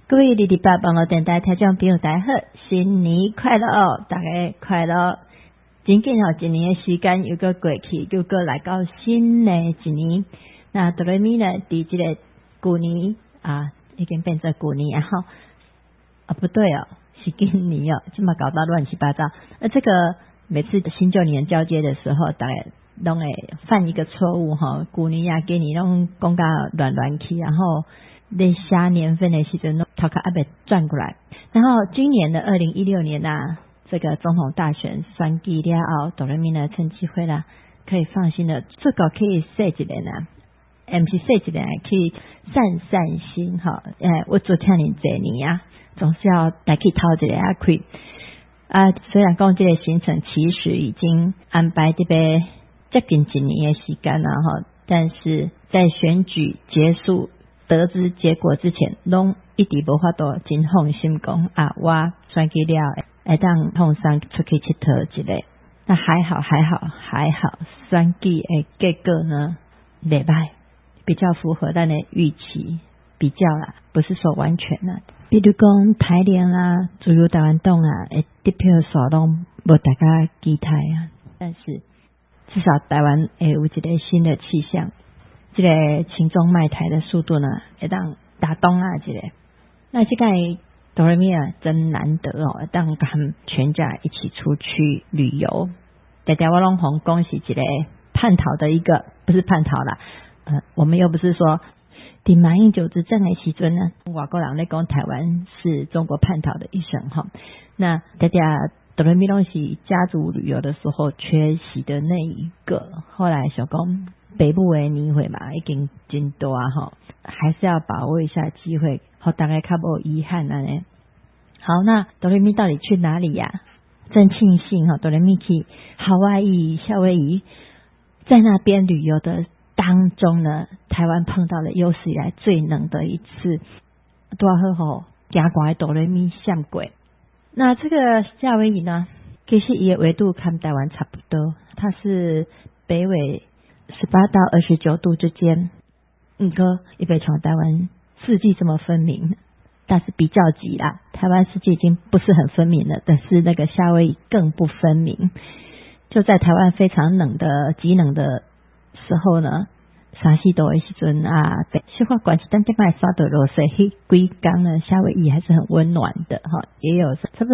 各位228网络电台听众朋友大家好，新年快乐哦，大家快乐。真紧一年的时间又过去，又过来到新的一年。那哆来咪呢，伫这个旧年已经变成旧年不对哦，是今年哦，这么搞到乱七八糟。这个每次新旧年交接的时候，大家都会犯一个错误旧年啊，今年拢讲到乱去，然后在下年份的时阵头壳还没转过来。然后今年的2016年这个总统大选选举了后，哆来咪呢趁机会啦，可以放心的，这个可以说一个呢，不是说一个，可以散心我做听你这年总是要来去掏一个开虽然讲这个行程其实已经安排这边接近一年的时间了但是在选举结束得知结果之前，拢一直无法度真放心讲我选举了会当放松出去佚佗一个。那还好，选举的结果呢袂歹，比较符合咱的预期，比较啦，不是说完全啦。比如讲台联自由台湾党的得票数拢无大家期待但是至少台湾会有一个新的气象。这个亲中卖台的速度呢，会当打动这个。那这个哆来咪真难得当跟全家一起出去旅游。大家我拢红恭喜一个叛逃的一个，不是叛逃啦，我们又不是说伫马英九执政的时阵呢，外国人在讲台湾是中国叛逃的一省那大家哆来咪拢是家族旅游的时候缺席的那一个，后来想讲爸母的年会嘛，已经真多还是要把握一下机会，大概较无遗憾呢。好，那哆来咪到底去哪里呀？真庆幸哆来咪去夏威夷，在那边旅游的当中呢，台湾碰到了有史以来最冷的一次，多好加乖哆来咪相轨。那这个夏威夷呢，其实也纬度跟台湾差不多，它是北纬18到29度之间，也不像台湾四季这么分明，但是比较级啦，台湾四季已经不是很分明了，但是那个夏威夷更不分明。就在台湾非常冷的极冷的时候呢，30度的时阵小可关系但这摆刷到落雪，迄几天呢夏威夷还是很温暖的也有差不多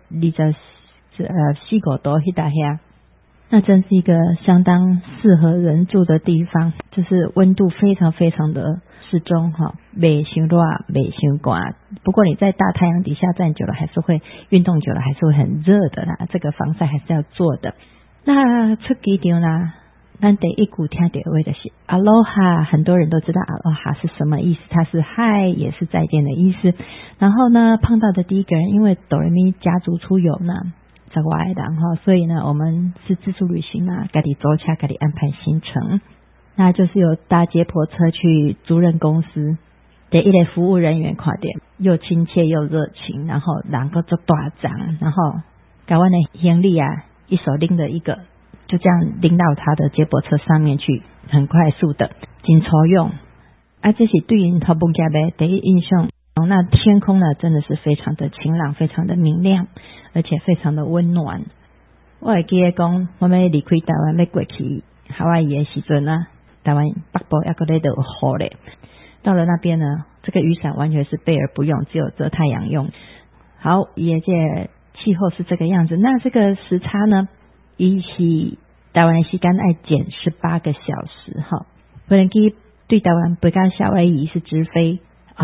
24、5度迄搭遐。那真是一个相当适合人住的地方，就是温度非常非常的适中没伤热没伤寒。不过你在大太阳底下站久了还是会运动久了还是会很热的啦，这个防晒还是要做的。那出机场啦，咱第一句听到的话就是 Aloha， 很多人都知道 Aloha 是什么意思，它是嗨也是再见的意思。然后呢碰到的第一个人，因为哆来咪家族出游呢在外人所以呢我们是自助旅行自己走车自己安排行程，那就是有搭接驳车去租赁公司的一类服务人员看到又亲切又热情，然后人个做大张，然后把我的行李一手拎着一个，就这样拎到他的接驳车上面去，很快速的真粗用这是对于他不加的第一印象。那天空呢真的是非常的晴朗，非常的明亮，而且非常的温暖。我会记得讲我们离开台湾要过去夏威夷的时阵台湾北部还在有雨咧，到了那边呢这个雨伞完全是备而不用，只有遮太阳用。好，也这气候是这个样子。那这个时差呢一起台湾时间要减18个小时飞机对台湾飞到夏威夷是直飞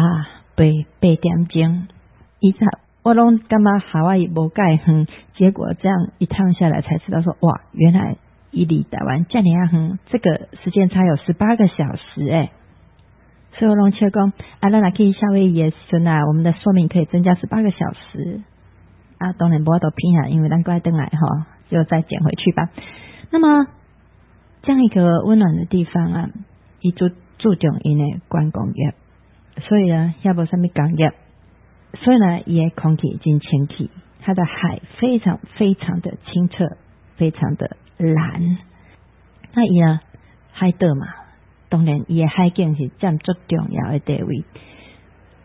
8点钟，我拢感觉夏威夷没介远，结果这样一趟下来才知道说哇，原来离台湾这么远，这个时间差有18个小时所以我拢笑讲咱若去夏威夷的时阵我们的寿命可以增加18个小时当然不要都拼因为咱过来回来就再减回去吧。那么这样一个温暖的地方它注重它的观光业，所以呢也没什么工业，所以呢它的空气真清气，它的海非常非常的清澈，非常的蓝。那它呢海岛嘛，当然它的海景是占最重要的地位。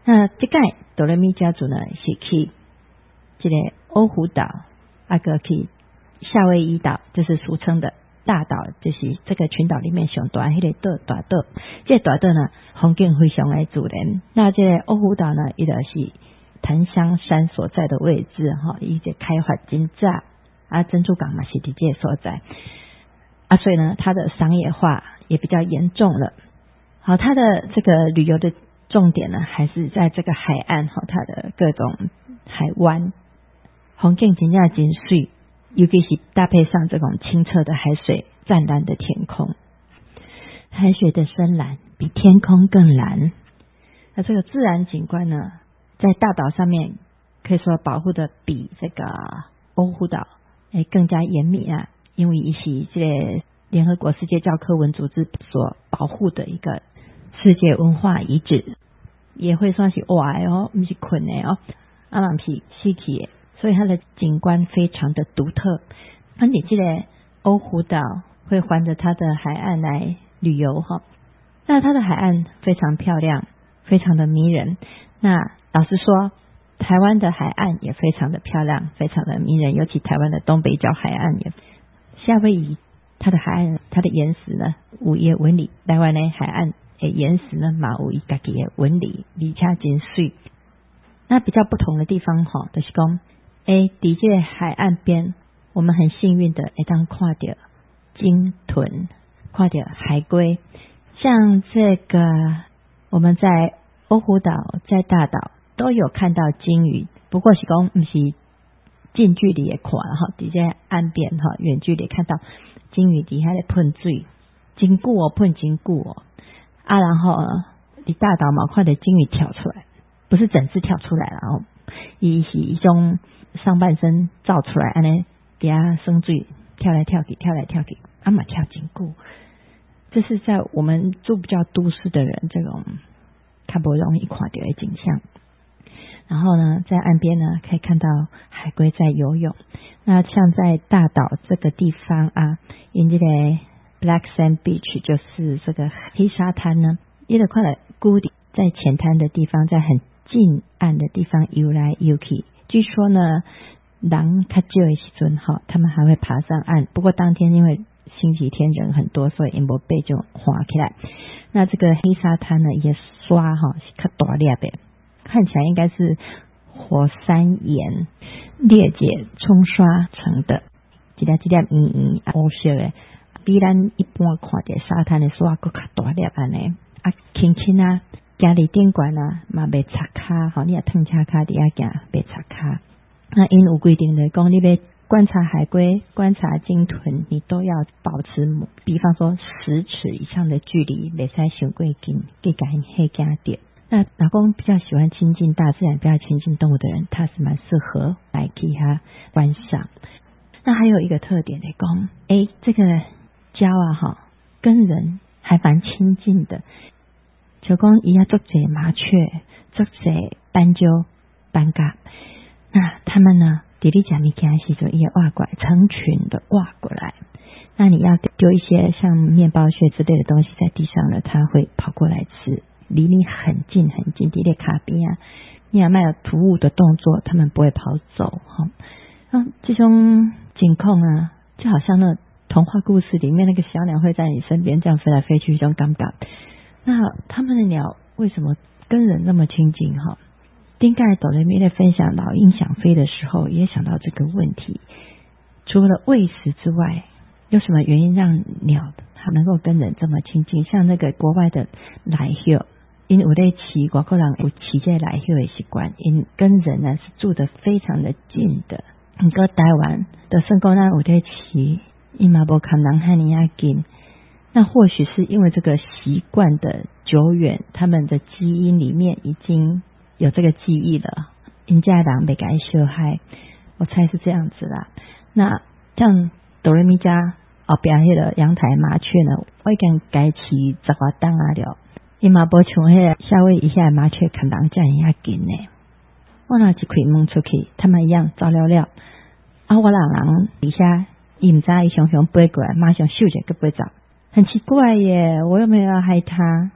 那这个哆来咪家族呢是去这个欧胡岛，个去夏威夷岛，就是俗称的大岛，就是这个群岛里面上大迄个大岛。这个大岛呢风景非常的自然。那这个欧胡岛呢，伊就是檀香山所在的位置哈，伊这开发真早珍珠港嘛是伫这个所在所以呢，它的商业化也比较严重了。好，它的这个旅游的重点呢，还是在这个海岸它的各种海湾，风景真正真水，尤其是搭配上这种清澈的海水、湛蓝的天空，海水的深蓝比天空更蓝。那这个自然景观呢，在大岛上面可以说保护的比这个欧胡岛更加严密因为伊是这个联合国世界教科文组织所保护的一个世界文化遗址，也会算是活的不是困的嘛不是死去的，所以它的景观非常的独特。你这个欧胡岛会环着它的海岸来旅游那它的海岸非常漂亮，非常的迷人。那老实说，台湾的海岸也非常的漂亮，非常的迷人，尤其台湾的东北角海岸也。夏威夷它的海岸，它的岩石呢有伊的纹理，台湾的海岸的岩石呢嘛有伊家己的纹理，而且真水。那比较不同的地方就是讲伫这个海岸边，我们很幸运的会当看到鲸豚，看到海龟。像这个我们在欧胡岛、在大岛都有看到鲸鱼，不过是讲不是近距离也看在这岸边远距离看到鲸鱼底下在喷水，真久喷真久然后你大岛嘛看到鲸鱼跳出来，不是整只跳出来了伊是一种上半身照出来安尼底下生水跳来跳去跳来跳去嘛跳真久。这是在我们住比较都市的人这种较不容易看到的景象。然后呢，在岸边呢可以看到海龟在游泳。那像在大岛这个地方因这个 Black Sand Beach 就是这个黑沙滩呢，你就看到孤底在浅滩的地方，在很近岸的地方游来游去。据说呢，人较少的时阵他们还会爬上岸。不过当天因为星期天人很多，所以因无被就滑起来。那这个黑沙滩呢，也刷是较大粒的。看起来应该是火山岩裂解冲刷成的，一粒一粒黑色的，比咱一般看到沙滩的沙更较大粒安尼轻轻行里顶管嘛袂擦骹你也烫车骹底下行袂擦骹。那因有规定的讲，你要观察海龟、观察鲸豚，你都要保持比方说10尺以上的距离，袂使伤过近，给甲因吓惊到。那老公比较喜欢亲近大自然、比较亲近动物的人，他是蛮适合来给他观赏。那还有一个特点的讲，这个鸟跟人还蛮亲近的。就讲伊足侪麻雀、足侪斑鸠、斑鴿，那他们呢，在你吃物件的时候，也挖过来，成群的挖过来。那你要丢一些像面包屑之类的东西在地上呢，它会跑过来吃。离你很近很近，在你卡边你也没有突兀的动作，他们不会跑走这种情况就好像那童话故事里面那个小鸟会在你身边这样飞来飞去，这种感觉。那他们的鸟为什么跟人那么亲近丁盖斗雷咪在分享老鹰想飞的时候，也想到这个问题。除了喂食之外，有什么原因让鸟它能够跟人这么亲近？像那个国外的来秀，因有在饲外国人有饲这来秀的习惯，因跟人呢是住得非常的近的。不过台湾的算讲咱有在饲，因嘛无可能和你近。那或许是因为这个习惯的久远，他们的基因里面已经有这个记忆了，人家人没给伤害，我猜是这样子啦。那像哆瑞咪家后边迄个阳台麻雀呢，我已经改饲10多档了，伊嘛无像迄个夏威夷下麻雀看人这样近呢。我拿一开门出去，他们一样照料料我人底下伊唔知伊熊飞过来，马上咻一个飞走，很奇怪耶，我又没有要害他。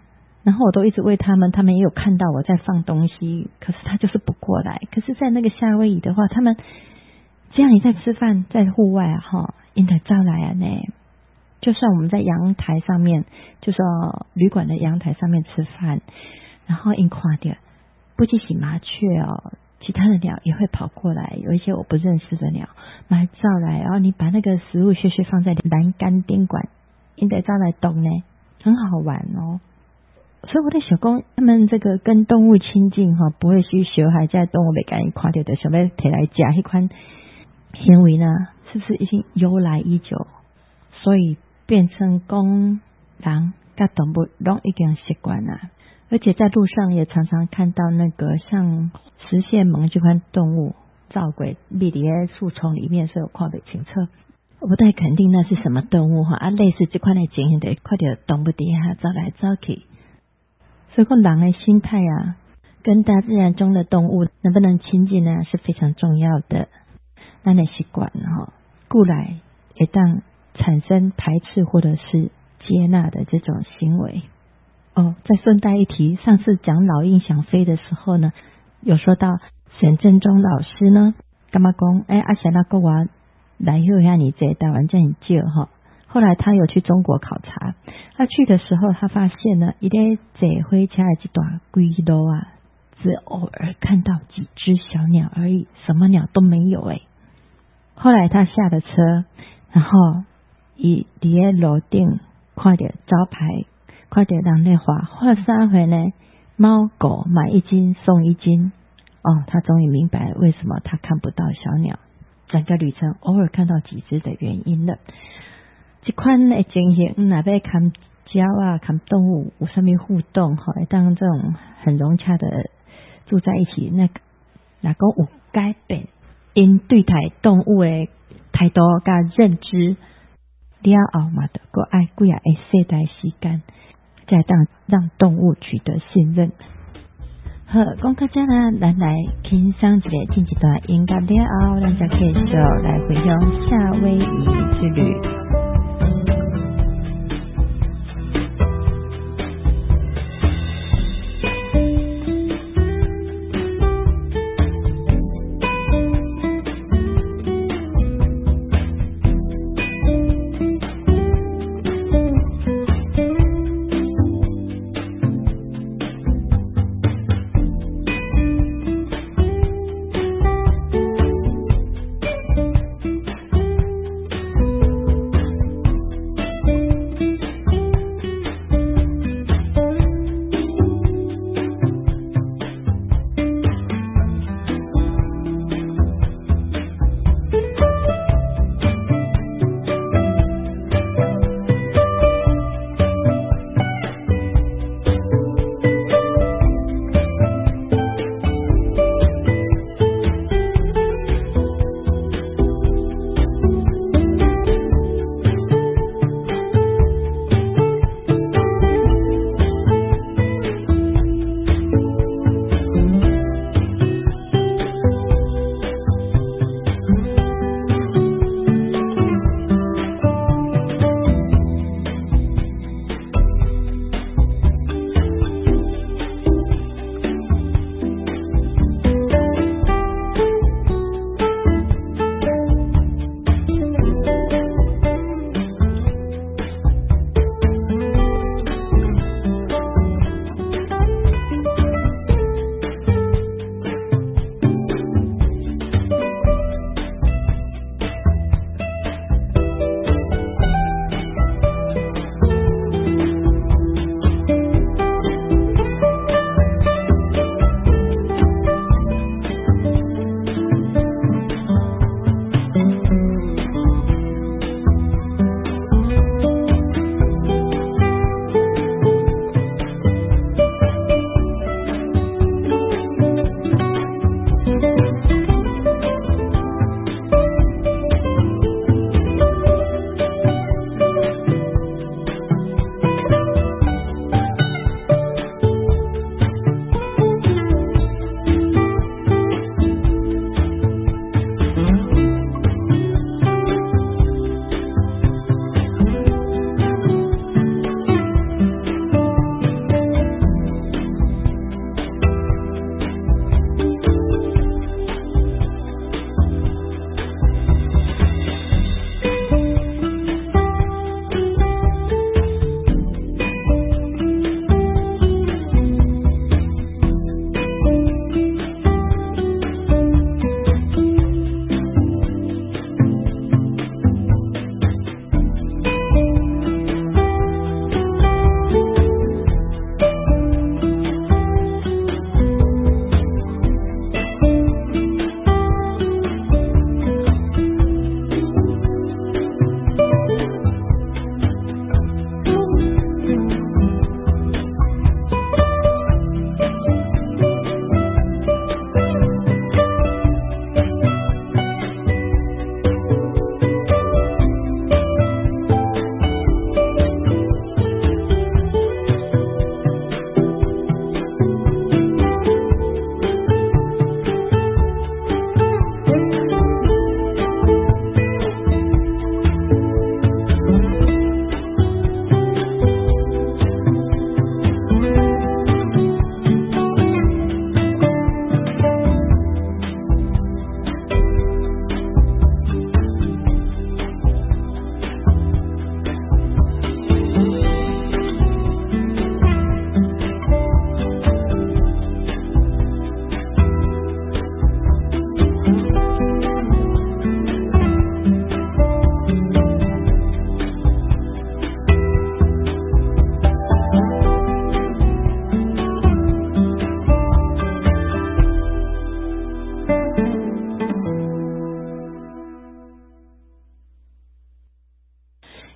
然后我都一直喂他们也有看到我在放东西，可是他就是不过来。可是在那个夏威夷的话，他们只要你在吃饭在户外因得招来呢，就算我们在阳台上面，就说旅馆的阳台上面吃饭，然后因看到不只是麻雀其他的鸟也会跑过来，有一些我不认识的鸟来招来，然后你把那个食物屑放在栏杆顶管，因得招来动呢，很好玩所以我在想说，他们这个跟动物亲近不会去小孩在动物被赶紧看到的，想要摕来吃那款行为呢，是不是已经由来已久？所以变成讲人跟动物都已经习惯了，而且在路上也常常看到那个像食蟹獴这款动物，照鬼密在树丛里面，所以我看不清楚。我不太肯定那是什么动物类似这款的情形的，看到动物底下走来走去。所以说人的心态跟大自然中的动物能不能亲近呢，是非常重要的。咱的习惯故来也当产生排斥或者是接纳的这种行为。再顺带一提，上次讲老鹰想飞的时候呢，有说到沈振中老师呢，干嘛讲想到跟我来后下你这台湾这很旧后来他有去中国考察，他去的时候他发现呢，一在坐火车的这段轨路只偶尔看到几只小鸟而已，什么鸟都没有后来他下了车，然后伊在路顶看到招牌，看到人在画3回呢，猫狗买1斤送1斤他终于明白为什么他看不到小鸟，整个旅程偶尔看到几只的原因了。这款的情形哪要看鸟看动物有什么互动当这种很融洽的住在一起，那讲有改变因对待动物的态度跟认知了后嘛，就还要几啊个世代时间才当让动物取得信任。好，讲到这啦，咱来欣赏一个进一段音乐了后，咱再继续来分享夏威夷之旅。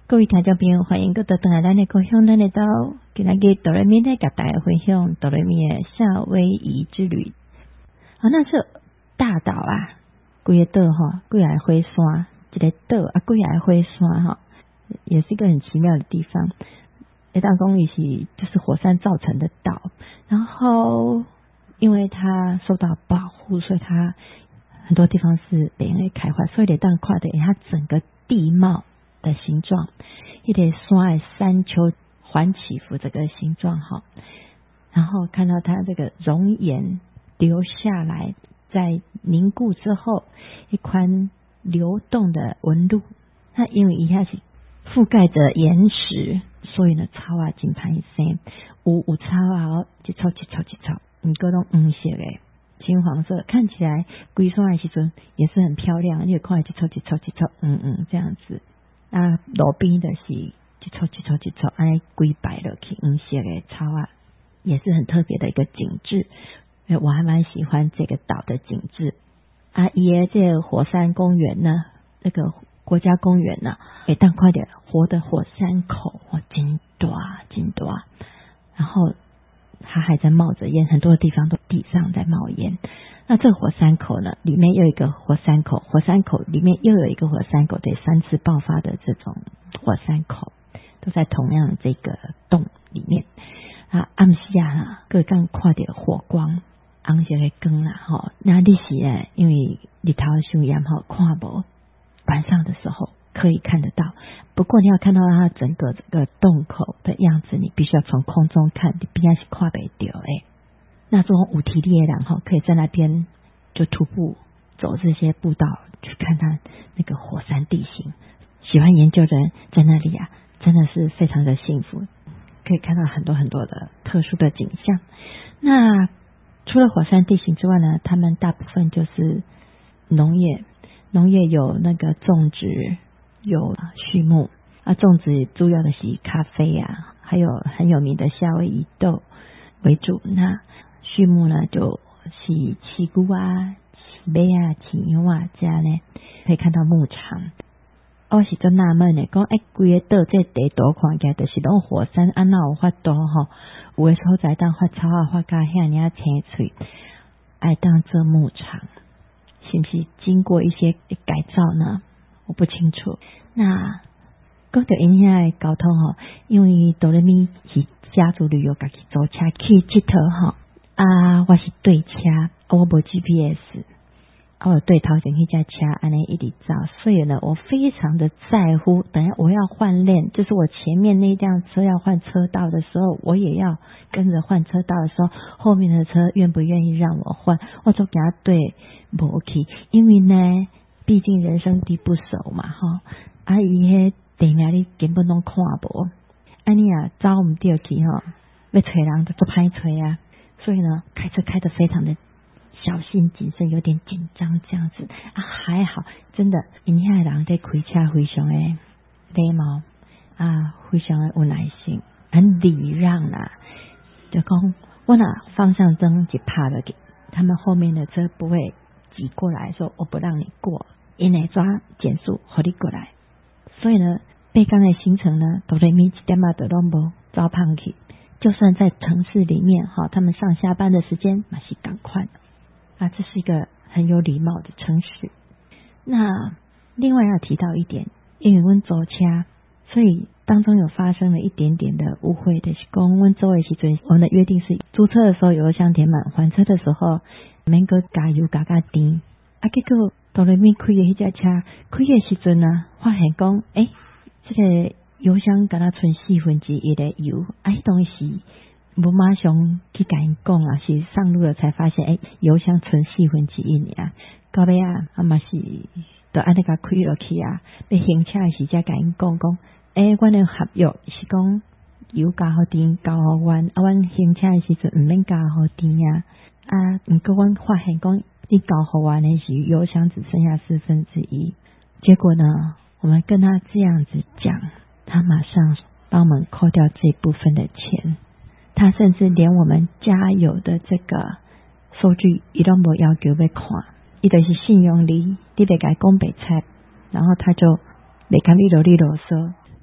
各位听众朋友，欢迎各位回来咱的故乡，咱的岛。今日嘅哆来咪咧，甲大家分享哆来咪的夏威夷之旅。那是大岛啊，规个岛哈，几个火山，一个岛啊，几个火山哈，也是一个很奇妙的地方。当讲伊是就是火山造成的岛，然后因为它受到保护，所以它很多地方是被人开发，所以当看到它整个地貌的形状，一点山的山丘环起伏这个形状哈，然后看到它这个熔岩流下来，在凝固之后一宽流动的纹路，它因为一下是覆盖着岩石，所以呢草啊真歹生，有草啊一撮一撮一撮，不过都黄色的金黄色，看起来规山的时阵也是很漂亮，你看一撮一撮一撮这样子。路边的是一撮一撮一撮，规摆落去黄色的草啊，也是很特别的一个景致。我还蛮喜欢这个岛的景致伊的这个火山公园呢，那个国家公园呢，当快点活的火山口真大真大，然后它还在冒着烟，很多地方都地上在冒烟。那这个火山口呢，里面又有一个火山口，火山口里面又有一个火山口，对，3次爆发的这种火山口都在同样这个洞里面暗时各刚看到火光红色的光那你是因为日头伤炎看不晚上的时候可以看得到，不过你要看到它整个这个洞口的样子，你必须要从空中看，你边是看不到那这种有体力的人可以在那边就徒步走这些步道去看它那个火山地形。喜欢研究的人在那里真的是非常的幸福，可以看到很多很多的特殊的景象。那除了火山地形之外呢，他们大部分就是农业有那个种植，有畜牧种植主要的是咖啡还有很有名的夏威夷豆为主。那畜牧呢就是饲牛马饲羊这样呢，可以看到牧场。我是真纳闷的，讲规个岛这地图看起来就是拢火山，哪有法度有的所在当发草发甲遐尔青翠，当做牧场，是不是经过一些改造呢？我不清楚。那讲到因遐的交通因为哆来咪是家族旅游，家己租车去佚佗我是对车，我无 GPS， 我对头前那架车安尼一直走，所以呢我非常的在乎，等下我要换链，就是我前面那辆车要换车道的时候，我也要跟着换车道的时候，后面的车愿不愿意让我换，我就给他对不去，因为呢毕竟人生地不熟嘛伊迄地名你根本都看无，你走唔对去要找人就歹找所以呢开车开得非常的小心谨慎，有点紧张这样子还好，真的因遐人在开车非常的礼貌非常的有耐心，很礼让就讲我拿方向灯一拍了，他们后面的车不会挤过来说我不让你过，因为抓减速让你过来。所以呢北港的行程呢哆来咪一点都没走胖去，就算在城市里面他们上下班的时间也是赶快这是一个很有礼貌的城市。那另外要提到一点，因为我们租车，所以当中有发生了一点点的误会，就是说我们租的时阵，我们的约定是租车的时候油箱填满，还车的时候免个加油加甜结果哆来咪开的那架车开的时阵呢，发现讲这个油箱敢若剩1/4的油当时无马上去跟因讲是上路了才发现油箱剩1/4尔，到尾嘛是就安尼甲开落去要行车的时才跟因讲阮的合约是讲油加好甜交互阮阮行车的时阵毋免加好甜毋过阮发现讲你交互阮的是油箱只剩下1/4，结果呢我们跟他这样子讲，他马上帮我们扣掉这部分的钱，他甚至连我们加油的这个收据他都没要求要看，他就是信用你别给他讲白菜，然后他就不跟你啰里啰嗦，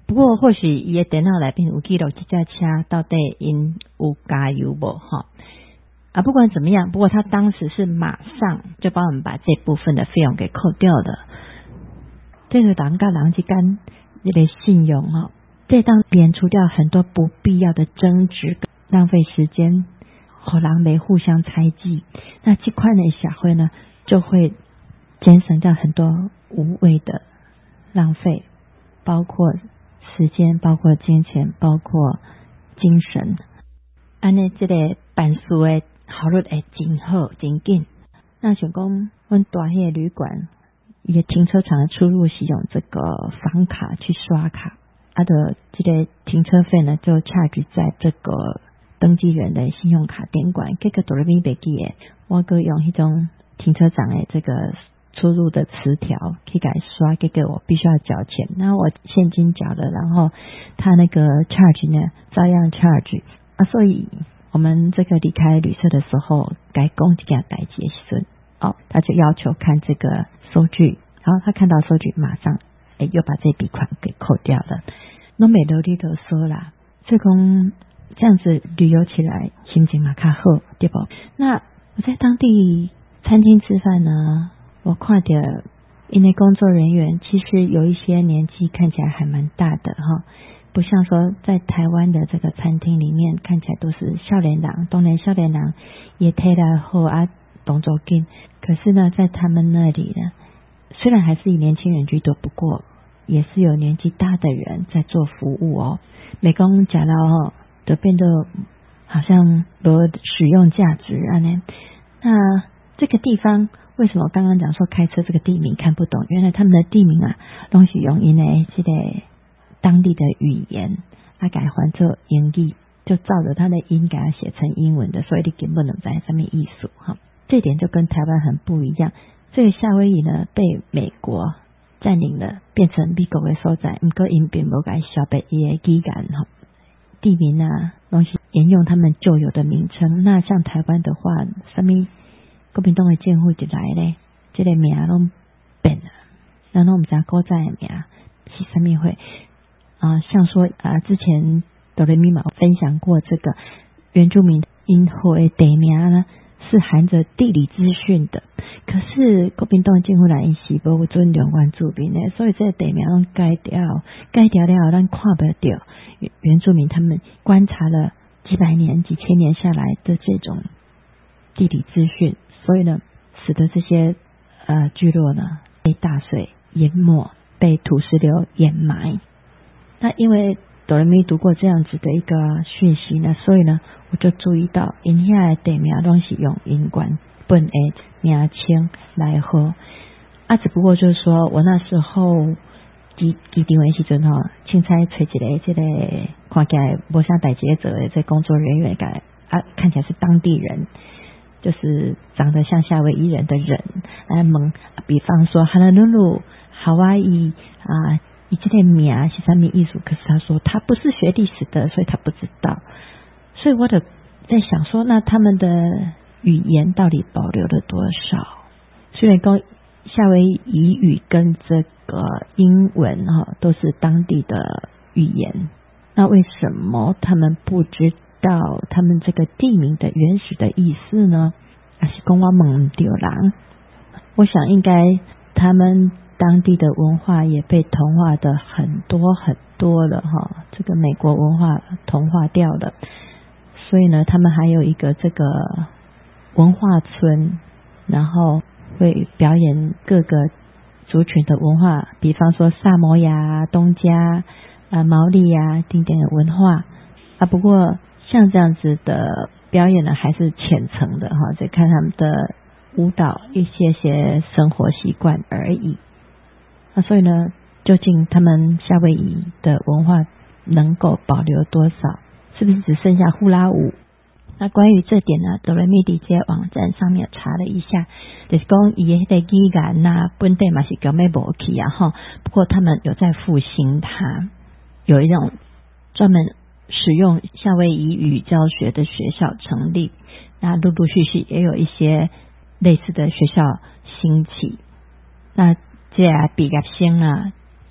不过或许伊的电脑内面有记录这架车到底因有加油无哈啊，不管怎么样，不过他当时是马上就帮我们把这部分的费用给扣掉的。这个人跟人之间这个信用哈，这当免除掉很多不必要的争执，浪费时间，和人没互相猜忌。那这块的社会呢，就会减省掉很多无谓的浪费，包括时间，包括金钱，包括精神。安尼这个办事的效率会真好真紧。那想讲阮大迄个旅馆，伊的停车场的出入是用这个房卡去刷卡，的这个停车费呢就charge在这个登记人的信用卡点管。这个哆来咪袂记的，我个用迄种停车场的这个出入的磁条去给刷，这个我必须要缴钱。那我现金缴的，然后他那个 charge 呢照样 charge 啊，所以我们这个离开旅社的时候，该讲这件代志的时阵，他就要求看这个收据，然后他看到收据，马上又把这笔款给扣掉了。那美流利都说啦，所以讲这样子旅游起来心情嘛较好，对不？那我在当地餐厅吃饭呢，我看到因为工作人员其实有一些年纪看起来还蛮大的哈，不像说在台湾的这个餐厅里面看起来都是少年人，当然少年人也体力好啊，动作紧。可是呢，在他们那里呢，虽然还是以年轻人居多，不过也是有年纪大的人在做服务哦。美工讲到都变得好像有使用价值啊呢。那这个地方为什么我刚刚讲说开车这个地名看不懂？原来他们的地名啊，都是用因为这个当地的语言改换做英语，就照着他的音给它写成英文的，所以你根本不能在上面艺术哈。这点就跟台湾很不一样。这个夏威夷呢，被美国占领了，变成美国的所在，不过因并没改消灭伊的语言哈。地名啊，东西沿用他们旧有的名称。那像台湾的话，什么国民党的建户一来咧，这个名都变了，然后我们知古早的名是什么会像说之前哆来咪嘛分享过这个原住民因后的地名呢，是含着地理资讯的，可是国民党政府来是无尊重原住民的，所以这个地名都改掉了，咱看不到原住民他们观察了几百年、几千年下来的这种地理资讯，所以呢，使得这些聚落呢被大水淹没，被土石流掩埋。那因为哆来咪读过这样子的一个讯息呢，所以呢，我就注意到因遐的地名都是用英文本的名称来喝只不过就是说我那时候机场的时阵凊彩找一个这个看起来无啥代志做的这工作人员看起来是当地人，就是长得像夏威夷人的人问，比方说 Honolulu、Hawaii 以这个名是什么意思？可是他说他不是学历史的，所以他不知道。所以我的在想说，那他们的语言到底保留了多少？虽然讲夏威夷语跟这个英文都是当地的语言，那为什么他们不知道他们这个地名的原始的意思呢？还是讲我问对人？我想应该他们当地的文化也被同化的很多很多了这个美国文化同化掉了，所以呢，他们还有一个这个文化村，然后会表演各个族群的文化，比方说萨摩亚、东加毛利等等的文化不过像这样子的表演呢，还是浅层的再看他们的舞蹈一些生活习惯而已所以呢，究竟他们夏威夷的文化能够保留多少？是不是只剩下呼啦舞？那关于这点呢，哆来咪在这些网站上面查了一下，就是讲伊的语言本地嘛是根本无去不过他们有在复兴它，有一种专门使用夏威夷语教学的学校成立，那陆陆续续也有一些类似的学校兴起。那这毕业生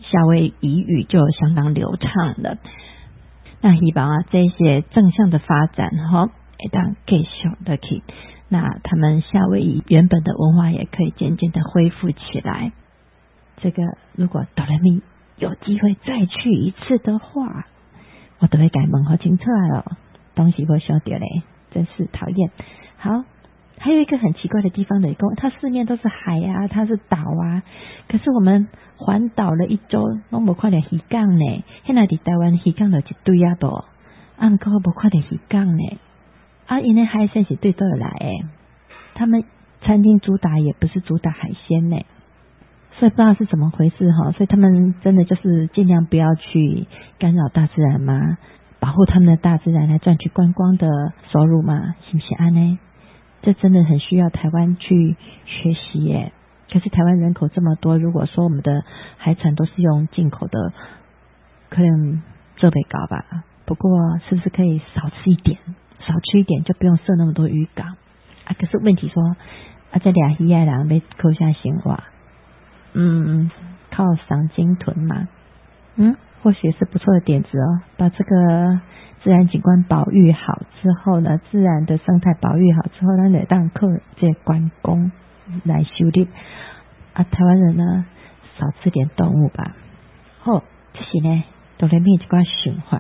夏威夷语就相当流畅了。那希望啊，这些正向的发展会当继续的去，那他们夏威夷原本的文化也可以渐渐的恢复起来。这个如果哆来咪有机会再去一次的话，我都会改问好清楚了，东西不晓得嘞，真是讨厌。好，还有一个很奇怪的地方的，它四面都是海啊，它是岛啊，可是我们环岛了一周，都没看到鱼港呢。现在在台湾鱼港就一堆啊多，不过没看到鱼港呢。因为海鲜是对这来的，他们餐厅主打也不是主打海鲜呢，所以不知道是怎么回事哈。所以他们真的就是尽量不要去干扰大自然嘛，保护他们的大自然来赚取观光的收入嘛，是不是安呢？这真的很需要台湾去学习耶。可是台湾人口这么多，如果说我们的海产都是用进口的，可能这辈高吧。不过是不是可以少吃一点就不用设那么多渔港可是问题说这俩鱼仔人要靠啥生活？靠赏鲸豚嘛。或许是不错的点子哦。把这个自然景观保育好之后呢，自然的生态保育好之后，咱就当靠这观光来修理台湾人呢少吃点动物吧。好，这是呢都来面一寡想法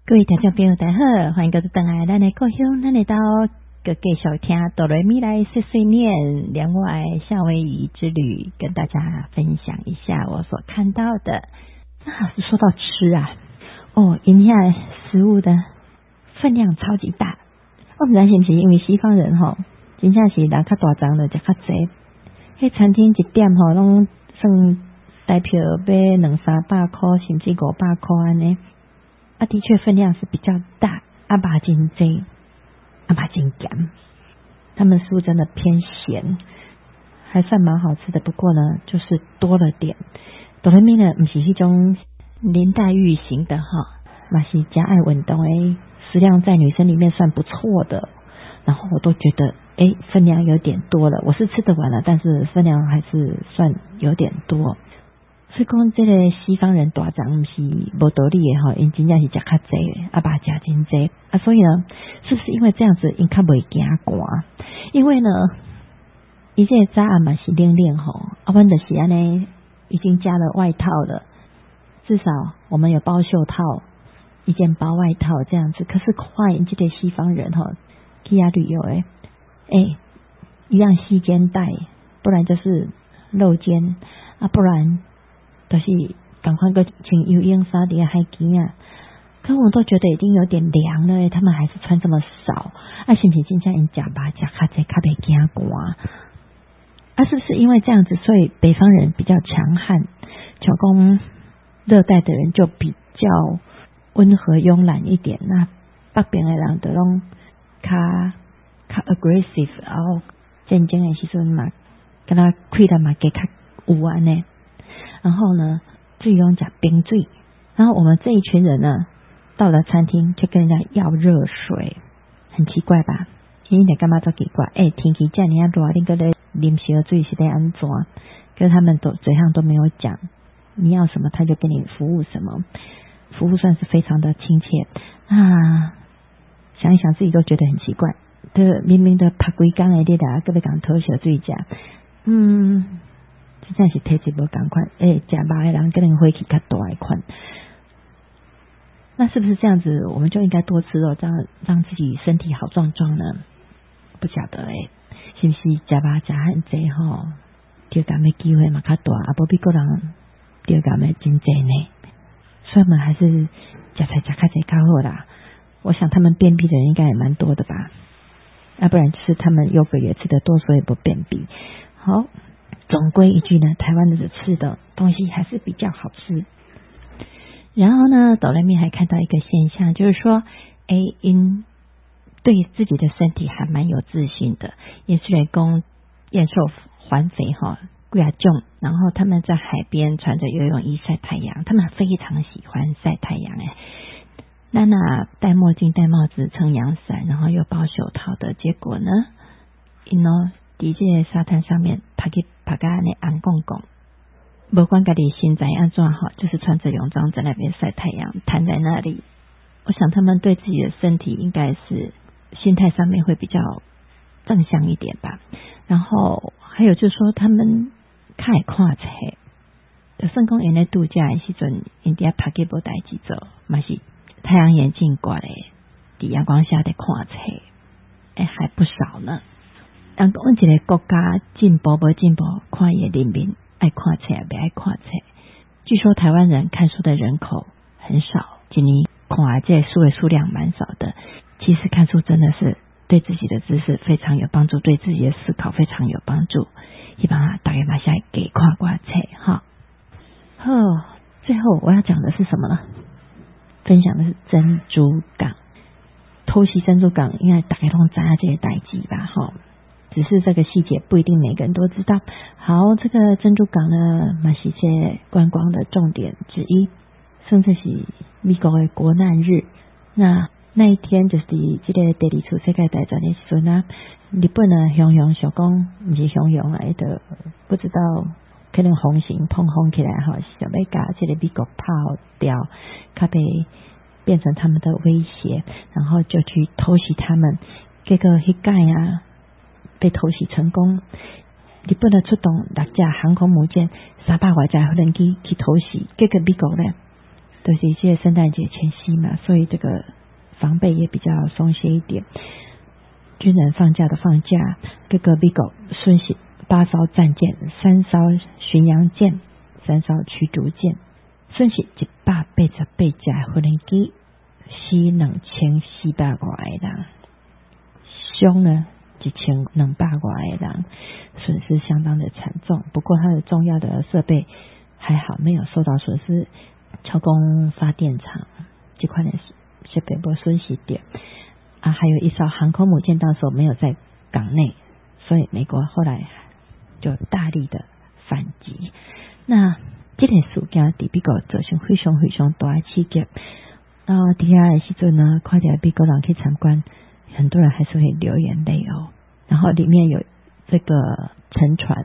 各位听众朋友大家好，欢迎各位回来咱的故乡，咱来到继续听哆来咪来碎碎念两外夏威夷之旅，跟大家分享一下我所看到的。说到吃啊，饮下食物的分量超级大，我不知道是不是因为西方人真正是人较大张的食较济，迄餐厅一点拢算台票要200-300块，甚至500块安尼。的确分量是比较大，肉真多，肉真咸，他们食物真的偏咸，还算蛮好吃的。不过呢，就是多了点。哆来咪呢，不是那种林黛玉型的嘛是加爱运动食量在女生里面算不错的。然后我都觉得，分量有点多了。我是吃得完了，但是分量还是算有点多。所以讲这个西方人大肠不是无道理的因真正是吃较济的，肉吃真济所以呢，是不是因为这样子因较袂惊寒？因为呢，伊这早暗嘛是冷冷阮就是安尼已经加了外套了，至少我们有包袖套，一件包外套这样子。可是看这个西方人去旅游一样细肩带，不然就是露肩不然就是赶快个穿游泳衫在海边啊，可我都觉得已经有点凉了他们还是穿这么少是不是真正因吃肉吃较济较袂惊寒是不是因为这样子，所以北方人比较强悍，像讲热带的人就比较温和慵懒一点，那北边的人就拢较 aggressive， 然后战争的时阵嘛跟他开得嘛加较有安呢。然后呢，至于用讲冰水，然后我们这一群人呢，到了餐厅就跟人家要热水，很奇怪吧？你得干嘛这奇怪？天气这样热，你搁来啉烧水是得安怎？可是他们都嘴上都没有讲，你要什么他就给你服务什么，服务算是非常的亲切想一想自己都觉得很奇怪。明明的拍几工的你啦，搁要讲讨烧水吃，真正是体质无同款，吃肉的人可能火气较大一款。那是不是这样子，我们就应该多吃肉，这样让自己身体好壮壮呢？不晓得是不是吃肉吃很济得感的机会嘛较大，无比个人得感的真济呢。所以我们还是吃菜吃较济较好啦。我想他们便秘的人应该也蛮多的吧，不然就是他们优格也吃得多，所以不便秘。好。总归一句呢，台湾的吃的东西还是比较好吃。然后呢，哆来咪还看到一个现象，就是说因对自己的身体还蛮有自信的，也是来讲燕瘦环肥贵重。然后他们在海边穿着游泳衣晒太阳，他们非常喜欢晒太阳那戴墨镜戴帽子撑阳伞，然后又包手套的结果呢在这个沙滩上面拍到安尼红公公，不管自己身材安怎就是穿着泳装在那边晒太阳，躺在那里。我想他们对自己的身体应该是心态上面会比较正向一点吧。然后还有就是说他们较会看册，就算讲因咧度假的时阵，因伫遐拍给无代志做，嘛是太阳眼镜挂咧，伫阳光下在看册，还不少呢。讲一个国家进步不进步，看伊的人民爱看册不爱看册。据说台湾人看书的人口很少，一年看这书的数量蛮少的。其实看书真的是对自己的知识非常有帮助，对自己的思考非常有帮助。希望大家马上给看册最后我要讲的是什么呢？分享的是珍珠港。偷袭珍珠港，应该大家都知道这些代志吧只是这个细节不一定每个人都知道。好，这个珍珠港呢，嘛是些观光的重点之一，甚至是美国的国难日。那一天就是这个第二次世界大战的时阵日本呢雄雄小讲不是雄雄的不知道可能红型碰红起来想要把这个美国炮掉，可被变成他们的威胁，然后就去偷袭他们。结果那届被偷袭成功，日本的出动6架航空母舰300多架无人机去偷袭，结果美国呢都是一些圣诞节前夕嘛，所以这个防备也比较松懈一点。军人放假的放假，各个美国顺序8艘战舰、3艘巡洋舰、3艘驱逐舰，顺序188架无人机，死2400多个人，伤了1200多个人，损失相当的惨重。不过它的重要的设备还好没有受到损失，超工发电厂这块的设备没损失掉啊，还有一艘航空母舰到时候没有在港内，所以美国后来就大力的反击。那这个事件在美国造成非常非常大的刺激。底下的时阵呢，看到美国人去参观，很多人还是会流眼泪哦。然后里面有这个沉船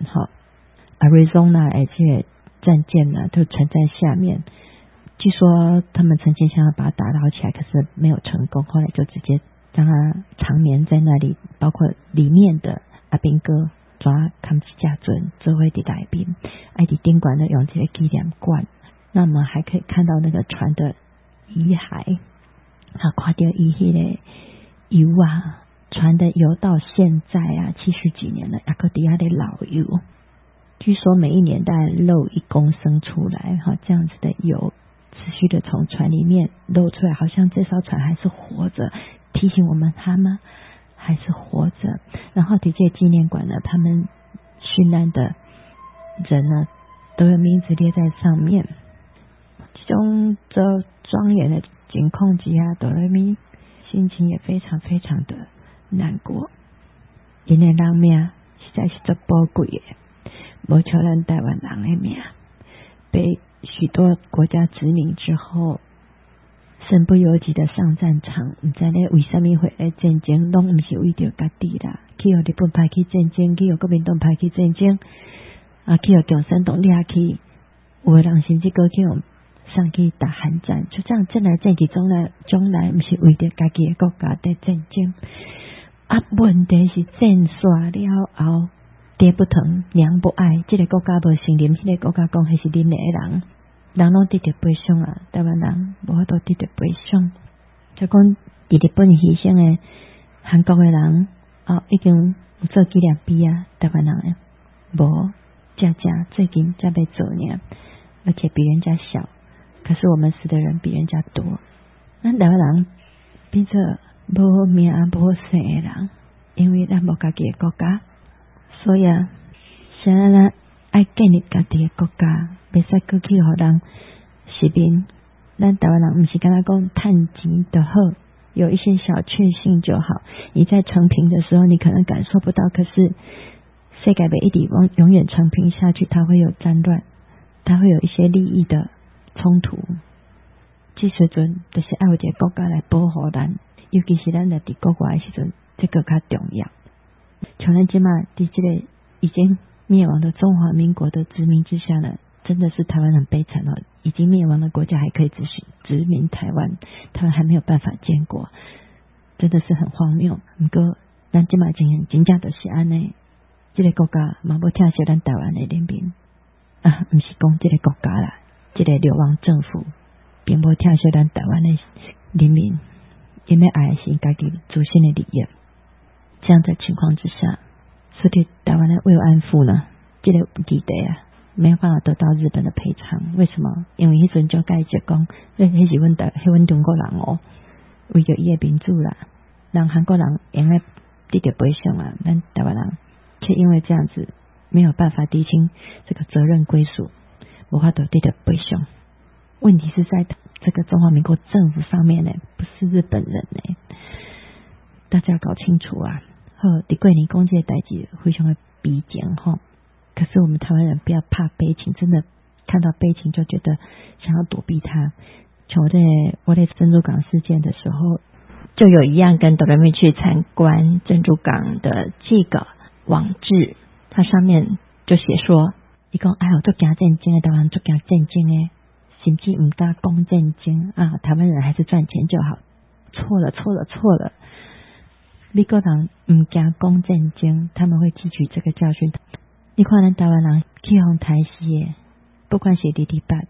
Arizona 而且战舰呢都沉在下面。据说他们曾经想要把它打捞起来，可是没有成功，后来就直接让它长眠在那里，包括里面的阿兵哥抓看起架准作为的来宾，爱迪宾馆呢用这个纪念馆，那我们还可以看到那个船的遗骸，看到伊迄个油啊，船的油到现在70几年了，还搁底下的老油，据说每一年大概漏1公升出来，这样子的油持续的从船里面漏出来，好像这艘船还是活着，提醒我们他们还是活着。然后这些纪念馆呢，他们殉难的人呢都有名字列在上面。这种庄严的情况之下，哆来咪心情也非常非常的难过。因为人命实在是足宝贵的，无像咱台湾人的命，被许多国家殖民之后，身不由己的上战场，不知道为什么会来战争，拢不是为着家己啦，去和日本派去战争，去和国民党派去战争，去和共产党抓去，有的人甚至搁去上去打寒战，就这样战来战去，从来不是为着家己的国家在战争。问题是战煞了后，爹不疼娘不爱，这个国家无承认，这个国家讲还是恁的人，人拢得到悲伤啊！台湾人无法度得到悲伤。就讲伫日本牺牲的韩国的人，已经有做纪念碑啊，台湾人的无，最近才要做呢，而且比人家小。可是我们死的人比人家多，咱台湾人变作无命无姓的人，因为咱无家己的国家，所以现在咱爱建立家己的国家，别使过去互人失眠。咱台湾人不是跟他讲趁钱就好，有一些小确幸就好。你在成平的时候，你可能感受不到，可是世界不一定永远成平下去，它会有战乱，它会有一些利益的冲突。这时阵就是要有一个国家来保护咱，尤其是咱在伫国外的时阵，这个较重要。像咱即马伫这个已经灭亡的中华民国的殖民之下呢，真的是台湾很悲惨哦！已经灭亡的国家还可以殖民台湾，台湾还没有办法建国，真的是很荒谬。不过咱即马真正就是安尼，这个国家嘛要疼惜咱台湾的人民不是讲这个国家啦，这个流亡政府并无疼惜咱台湾的人民，因为爱的是家己自身的利益。这样的情况之下，所以台湾的慰安妇呢，这个议题没有办法得到日本的赔偿。为什么？因为迄阵就解释讲，迄是阮中国人为着伊的民主啦，让韩国人应该得到赔偿啊，咱台湾人却因为这样子没有办法厘清这个责任归属，无法得到赔偿。问题是在这个中华民国政府上面呢，不是日本人呢，大家要搞清楚啊！伫过年讲这个代志非常的悲情吼，可是我们台湾人不要怕悲情，真的看到悲情就觉得想要躲避它。像我在珍珠港事件的时候，就有一样跟哆来咪去参观珍珠港的这个网志，它上面就写说，伊讲哎呦，做惊战争的台湾做惊战争的，甚至唔敢讲战争啊，台湾人还是赚钱就好。错了！美国人唔惊讲战争，他们会汲取这个教训。你看咱台湾人去互台死的，不管是228，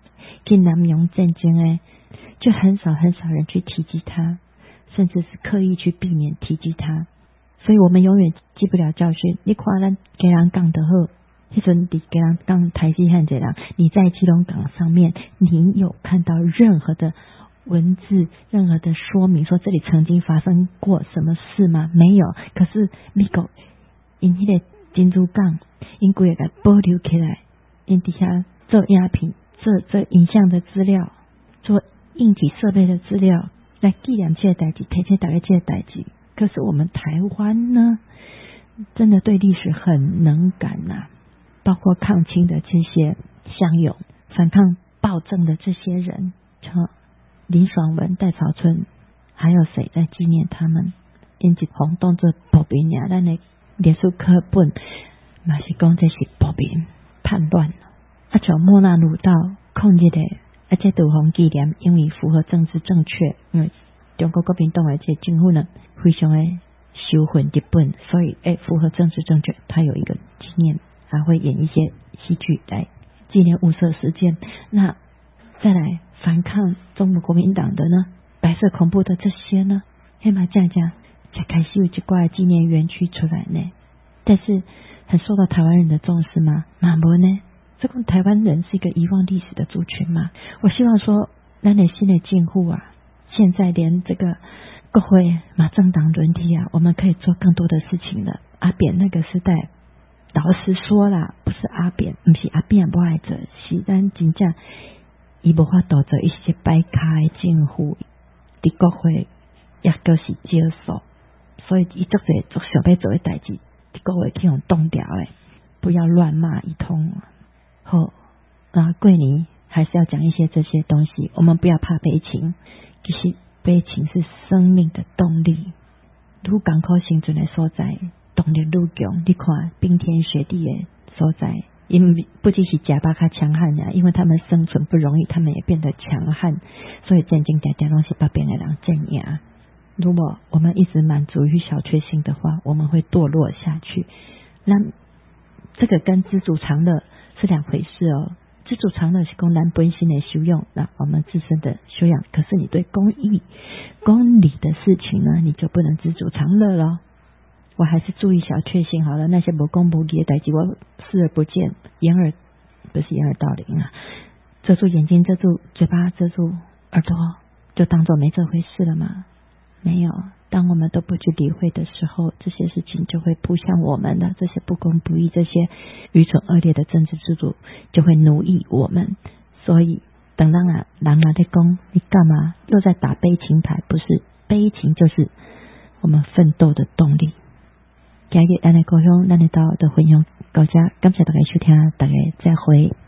去南洋战争就很少人去提及它，甚至是刻意去避免提及它，所以我们永远记不了教训。你看咱给人讲得好，那时候你给人讲台西汉这样，你在基隆港上面，你有看到任何的文字，任何的说明说这里曾经发生过什么事吗？没有。可是美国因那个珍珠港，因规个保留起来，因底下做影片、做影像的资料，做硬体设备的资料，来纪念这个代志，提醒大家这个代志。可是我们台湾呢，真的对历史很能感呐，包括抗清的这些乡勇、反抗暴政的这些人，像林爽文、戴草春，还有谁在纪念他们？因一轰动作暴民呀，咱的历史课本嘛是讲这是暴民叛乱，像莫那鲁道抗日的，这杜洪纪念，因为符合政治正确，因为中国国民党的这政府呢，非常的羞愤日本，所以符合政治正确，他有一个纪念，还会演一些戏剧来纪念雾社事件。那再来反抗中国国民党的呢，白色恐怖的这些呢，黑马这样才开始有一挂纪念园区出来呢。但是很受到台湾人的重视吗？嘛没呢。这个台湾人是一个遗忘历史的族群嘛。我希望说，咱的新的进户啊，现在连这个国会嘛政党轮替啊，我们可以做更多的事情了。阿扁那个时代，老实说啦，不是阿扁，不是阿扁不爱做，是咱真正伊无法度做一些摆卡的政府，伫国会也就是接受，所以伊做想要做的代志，伫国会去用冻掉的，不要乱骂一通。好，过年还是要讲一些这些东西，我们不要怕悲情，其实悲情是生命的动力。愈艰苦生存的所在，动力愈强。你看冰天雪地的所在，因为不只是吃饱较强悍呀，因为他们生存不容易，他们也变得强悍，所以真正常常拢是北边的人镇压。如果我们一直满足于小确幸的话，我们会堕落下去。那这个跟知足常乐是两回事哦。知足常乐是讲咱本身的修养，那我们自身的修养。可是你对公益、公理的事情呢，你就不能知足常乐了。我还是注意小确幸好了，那些无公无理的代志，我视而不见，不是掩耳盗铃啊，遮住眼睛，遮住嘴巴，遮住耳朵，就当作没这回事了吗？没有。当我们都不去理会的时候，这些事情就会扑向我们的，这些不公不义，这些愚蠢恶劣的政治制度就会奴役我们。所以等人在说你干嘛又在打悲情牌？不是，悲情就是我们奋斗的动力。今日咱的故乡，咱的到的分享到这，感谢大家收听，大家再会。